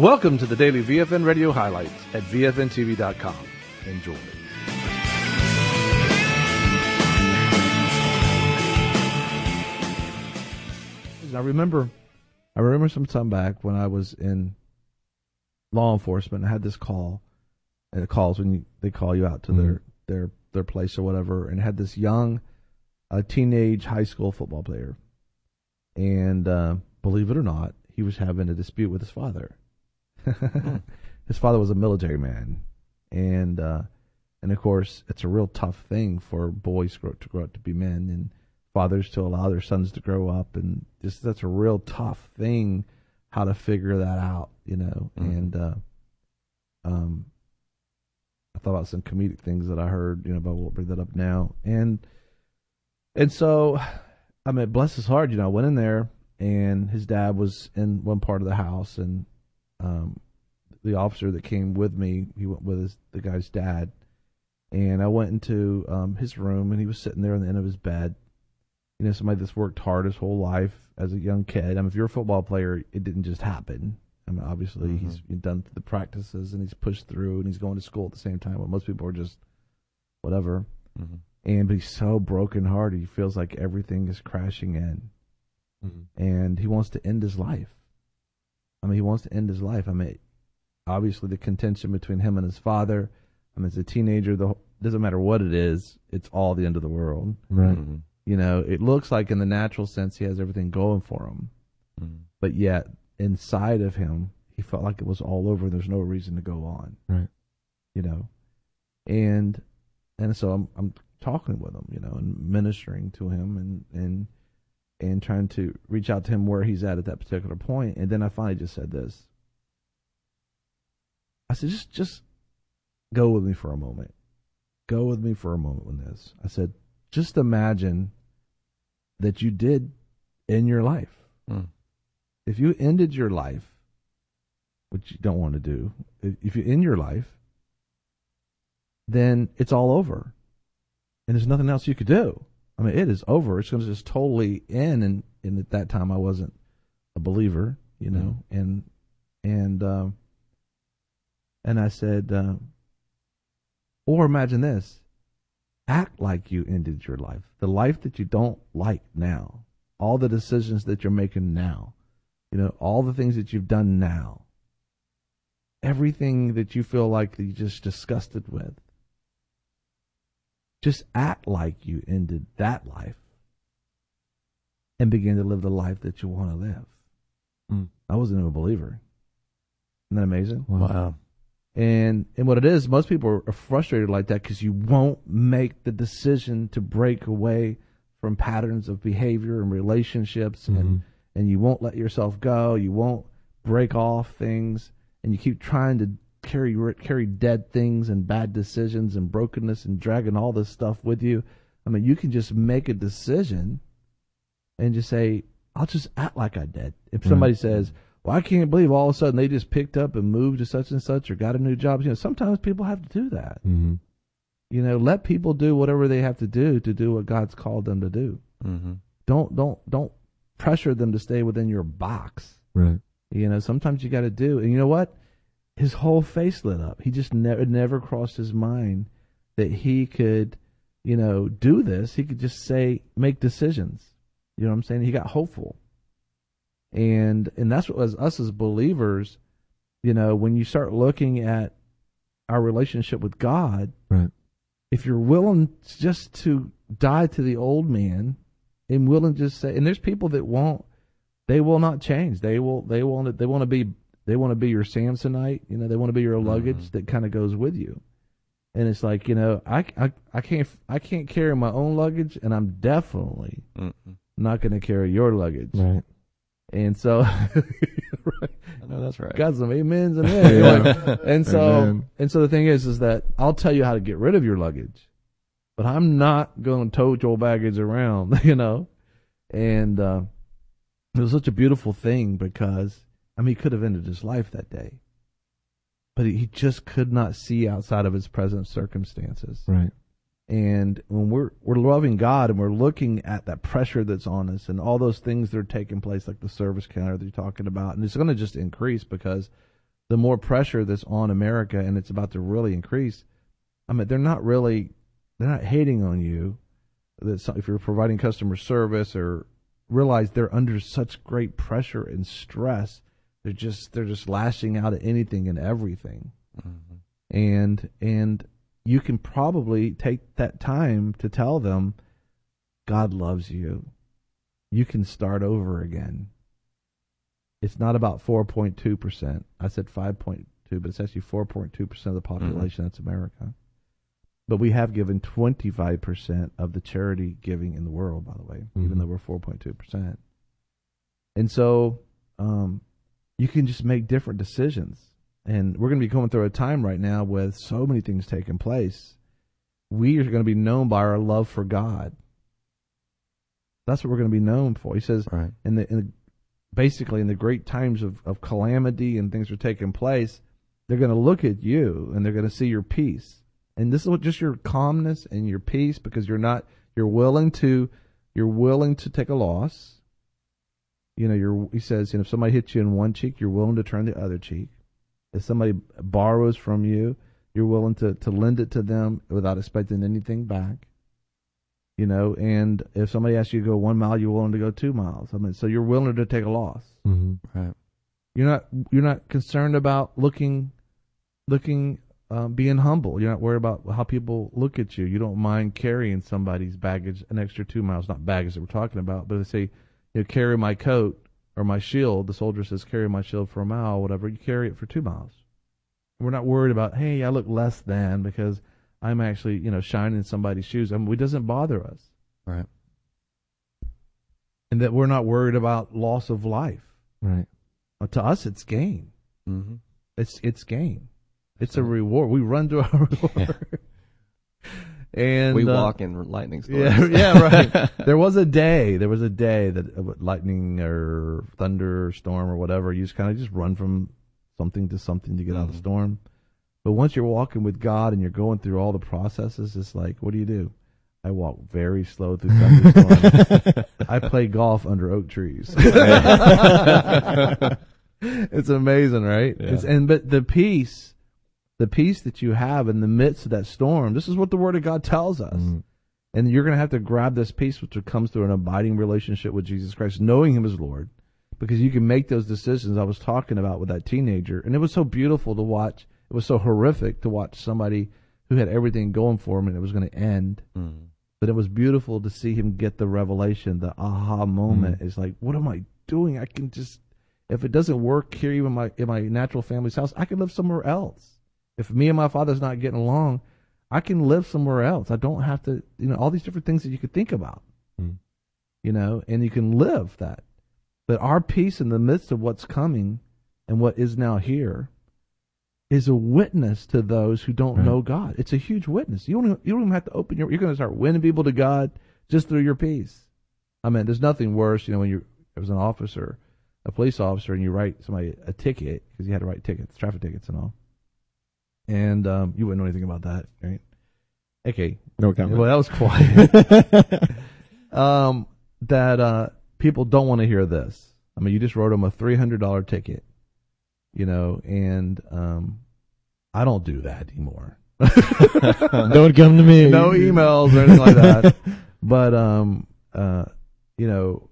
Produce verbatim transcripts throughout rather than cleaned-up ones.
Welcome to the daily V F N Radio highlights at V F N T V dot com. Enjoy. I remember, I remember some time back when I was in law enforcement. I had this call, and it calls when you, they call you out to mm-hmm. their their their place or whatever, and had this young, uh, teenage high school football player, and uh, believe it or not, he was having a dispute with his father. mm. His father was a military man, and uh, and of course, it's a real tough thing for boys to grow, to grow up to be men, and fathers to allow their sons to grow up, and just that's a real tough thing, how to figure that out, you know. Mm. And uh, um, I thought about some comedic things that I heard, you know, but I won't bring that up now. And and so, I mean, bless his heart, you know, I went in there, and his dad was in one part of the house, and um, the officer that came with me, he went with his, the guy's dad, and I went into um, his room, and he was sitting there on the end of his bed. You know, somebody that's worked hard his whole life as a young kid. I mean, if you're a football player, it didn't just happen. I mean, obviously, mm-hmm. he's done the practices, and he's pushed through, and he's going to school at the same time. But most people are just whatever. Mm-hmm. And but he's so brokenhearted. He feels like everything is crashing in. Mm-hmm. And he wants to end his life. I mean, he wants to end his life. I mean, obviously, the contention between him and his father. I mean, as a teenager, the doesn't matter what it is, it's all the end of the world. Right. Mm-hmm. You know, it looks like in the natural sense he has everything going for him. Mm-hmm. But yet, inside of him, he felt like it was all over and there's no reason to go on. Right. You know. And and so I'm I'm talking with him, you know, and ministering to him and, and and trying to reach out to him where he's at at that particular point. And then I finally just said this. I said, just just go with me for a moment. Go with me for a moment with this. I said, just imagine that you did in your life. Mm. If you ended your life, which you don't want to do, if you end your life, then it's all over. And there's nothing else you could do. I mean, it is over. It's going to just totally end. And, and at that time, I wasn't a believer, you know. Mm. And and um, and I said, uh, or imagine this. Act like you ended your life. The life that you don't like now. All the decisions that you're making now. You know, all the things that you've done now. Everything that you feel like you're just disgusted with. Just act like you ended that life. And begin to live the life that you want to live. Mm. I wasn't even a believer. Isn't that amazing? Wow. And and what it is, most people are frustrated like that because you won't make the decision to break away from patterns of behavior and relationships, mm-hmm. and, and you won't let yourself go. You won't break off things, and you keep trying to carry carry dead things and bad decisions and brokenness and dragging all this stuff with you. I mean, you can just make a decision and just say, I'll just act like I did. If somebody mm-hmm. says, well, I can't believe all of a sudden they just picked up and moved to such and such or got a new job. You know, sometimes people have to do that. Mm-hmm. You know, let people do whatever they have to do to do what God's called them to do. Mm-hmm. Don't don't don't pressure them to stay within your box. Right. You know, sometimes you got to do. And you know what? His whole face lit up. He just never never crossed his mind that he could, you know, do this. He could just say, make decisions. You know what I'm saying? He got hopeful. And and that's what as us as believers, you know, when you start looking at our relationship with God, right. if you're willing just to die to the old man and willing to just say, and there's people that won't, they will not change. They will, they want, they want to be, they want to be your Samsonite. You know, they want to be your luggage mm-hmm. that kind of goes with you. And it's like, you know, I, I, I can't, I can't carry my own luggage, and I'm definitely Mm-mm. not going to carry your luggage. Right. And so, right. I know that's right. Got some amens and men. Yeah. And so, Amen. and so the thing is, is that I'll tell you how to get rid of your luggage, but I'm not going to tote your baggage around, you know. And uh, it was such a beautiful thing because, I mean, he could have ended his life that day, but he just could not see outside of his present circumstances. Right. And when we're we're loving God and we're looking at that pressure that's on us and all those things that are taking place, like the service counter that you're talking about, and it's going to just increase because the more pressure that's on America, and it's about to really increase. I mean, they're not really, they're not hating on you. That if you're providing customer service, or realize they're under such great pressure and stress, they're just they're just lashing out at anything and everything. Mm-hmm. And and you can probably take that time to tell them, God loves you. You can start over again. It's not about four point two percent. I said five point two, but it's actually four point two percent of the population. Mm-hmm. That's America. But we have given twenty-five percent of the charity giving in the world, by the way, mm-hmm. even though we're four point two percent. And so um, you can just make different decisions. And we're going to be going through a time right now with so many things taking place. We are going to be known by our love for God. That's what we're going to be known for. He says, right. in the, in the basically in the great times of, of calamity and things are taking place, they're going to look at you and they're going to see your peace. And this is what, just your calmness and your peace, because you're not, you're willing to, you're willing to take a loss. You know, you're, he says, you know, if somebody hits you in one cheek, you're willing to turn the other cheek. If somebody borrows from you, you're willing to, to lend it to them without expecting anything back. You know, and if somebody asks you to go one mile, you're willing to go two miles. I mean, so you're willing to take a loss. Mm-hmm. Right. You're not, you're not concerned about looking, looking, um, being humble. You're not worried about how people look at you. You don't mind carrying somebody's baggage an extra two miles. Not baggage that we're talking about, but they say, you know, carry my coat or my shield. The soldier says, carry my shield for a mile, whatever. You carry it for two miles. We're not worried about, hey, I look less than because I'm actually, you know, shining somebody's shoes. I mean, it doesn't bother us. Right. And that we're not worried about loss of life. Right. Well, to us, it's gain. Mm-hmm. It's it's gain. It's a reward. We run to our reward. And we uh, walk in lightning storms. Yeah, yeah, right. There was a day, there was a day that uh, lightning or thunder or storm or whatever, you just kind of just run from something to something to get mm-hmm. out of the storm. But once you're walking with God and you're going through all the processes, it's like, what do you do? I walk very slow through thunderstorms. I play golf under oak trees. It's amazing, right? Yeah. It's, and but the peace, the peace that you have in the midst of that storm, this is what the Word of God tells us. Mm-hmm. And you're going to have to grab this peace, which comes through an abiding relationship with Jesus Christ, knowing Him as Lord, because you can make those decisions I was talking about with that teenager. And it was so beautiful to watch. It was so horrific to watch somebody who had everything going for him and it was going to end. Mm. But it was beautiful to see him get the revelation, the aha moment. Mm. It's like, what am I doing? I can just, if it doesn't work here, even my, in my natural family's house, I can live somewhere else. If me and my father's not getting along, I can live somewhere else. I don't have to, you know, all these different things that you could think about, mm. you know, and you can live that. But our peace in the midst of what's coming and what is now here is a witness to those who don't right. know God. It's a huge witness. You don't, you don't even have to open your, you're going to start winning people to God just through your peace. I mean, there's nothing worse, you know, when you're, as an officer, a police officer, and you write somebody a ticket, because you had to write tickets, traffic tickets and all. And um, you wouldn't know anything about that, right? Okay. No comment. Well, that was quiet. um, that uh, people don't want to hear this. I mean, you just wrote them a three hundred dollars ticket, you know, and um, I don't do that anymore. Don't come to me. No emails or anything like that. But, um, uh, you know,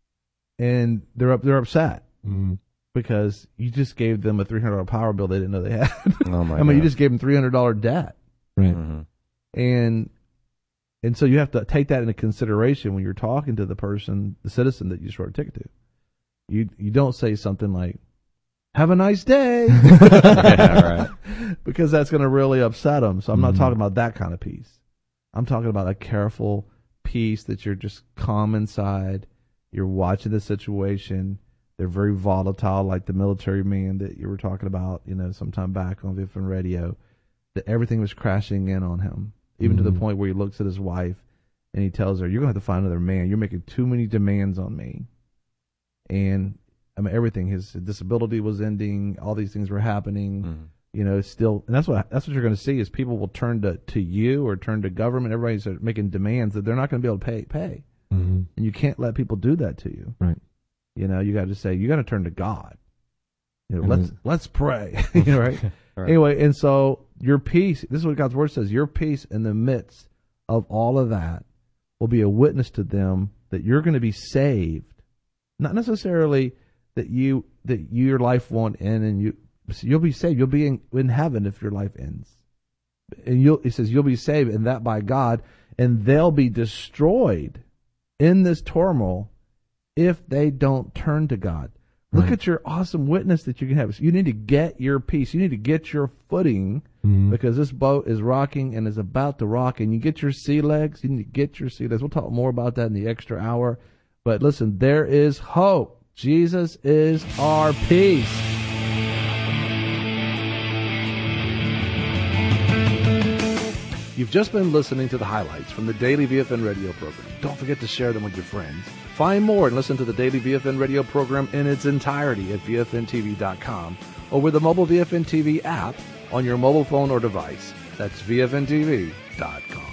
and they're up, they're upset. Mm-hmm. Because you just gave them a three hundred dollars power bill they didn't know they had. Oh my I mean, God. You just gave them three hundred dollars debt. Right. Mm-hmm. And and so you have to take that into consideration when you're talking to the person, the citizen that you just wrote a ticket to. You you don't say something like, have a nice day. Yeah, right. Because that's going to really upset them. So I'm mm-hmm. not talking about that kind of peace. I'm talking about a careful peace that you're just calm inside. You're watching the situation. They're very volatile, like the military man that you were talking about, you know, sometime back on Viffin Radio, that everything was crashing in on him, even mm-hmm. to the point where he looks at his wife and he tells her, you're going to have to find another man. You're making too many demands on me. And, I mean, everything, his disability was ending, all these things were happening, mm-hmm. you know, still, and that's what that's what you're going to see is people will turn to, to you or turn to government. Everybody's making demands that they're not going to be able to pay. pay. Mm-hmm. And you can't let people do that to you. Right. You know, you got to say, you got to turn to God. You know, Mm-hmm. let's let's pray. You know, right? Right. Anyway, and so your peace. This is what God's word says. Your peace in the midst of all of that will be a witness to them that you're going to be saved. Not necessarily that you that your life won't end, and you you'll be saved. You'll be in, in heaven if your life ends. And you'll, he says, you'll be saved, and that by God, and they'll be destroyed in this turmoil if they don't turn to God. Look Right. at your awesome witness that you can have. So you need to get your peace. You need to get your footing Mhm. because this boat is rocking and is about to rock, and you get your sea legs. You need to get your sea legs. We'll talk more about that in the extra hour. But listen, there is hope. Jesus is our peace. You've just been listening to the highlights from the Daily V F N radio program. Don't forget to share them with your friends. Find more and listen to the Daily V F N radio program in its entirety at V F N T V dot com or with the mobile V F N T V app on your mobile phone or device. That's V F N T V dot com.